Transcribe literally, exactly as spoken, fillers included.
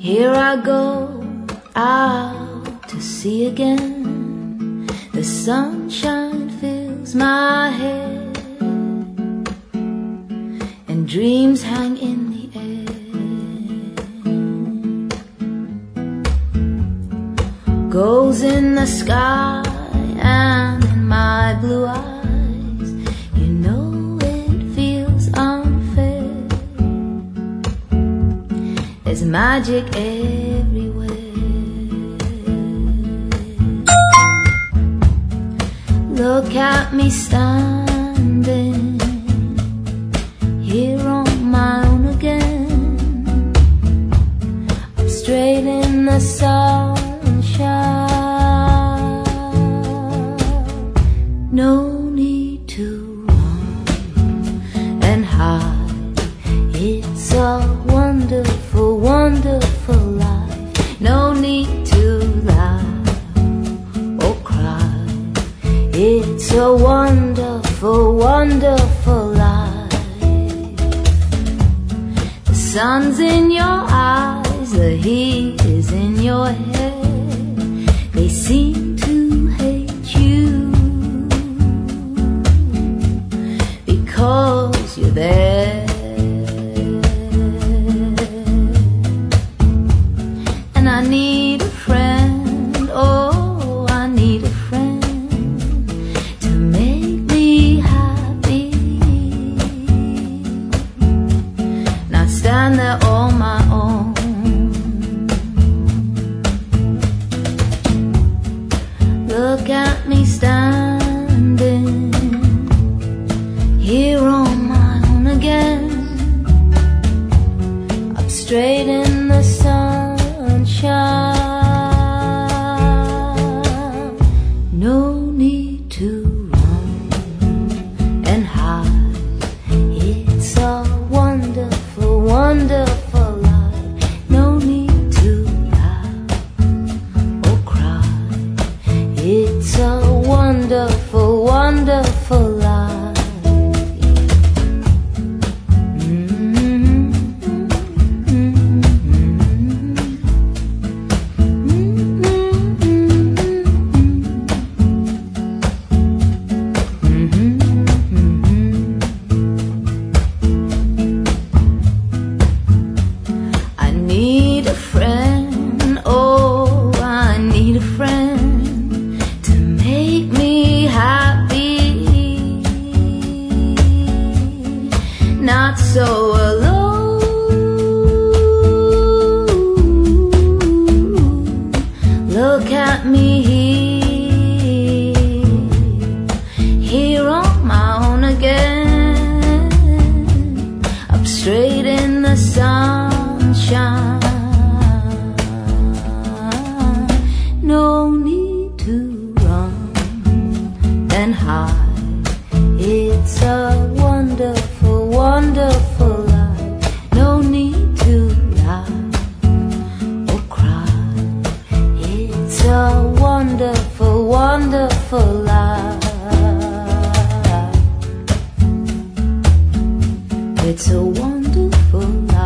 Here I go out to sea again. The sunshine fills my head, and dreams hang in the air. Goals in the sky and in my blue eyes, you know it feels unfair. There's magic everywhere. Look at me standing here on my own again. I'm straight in the sunshine. No need to run and hide. It's a wonderful, wonderful life. No need to laugh or cry. It's a wonderful, wonderful life. The sun's in your eyes, the heat is in your head. They seem to hate you because you're there. And I need a friend, oh, I need a friend to make me happy. Not stand there on my own. Look at me standing here on my own again. Up straight in the sunshine. No need to run and hide. It's a wonderful, wonderful life. No need to laugh or cry. It's a wonderful, wonderful life. I need a friend, oh, I need a friend to make me happy. Not so alone. Look at me here, here on my own again. Up straight in the sunshine. No need to run and hide. It's a wonderful, wonderful life. No need to laugh or cry. It's a wonderful, wonderful life. It's a wonderful life.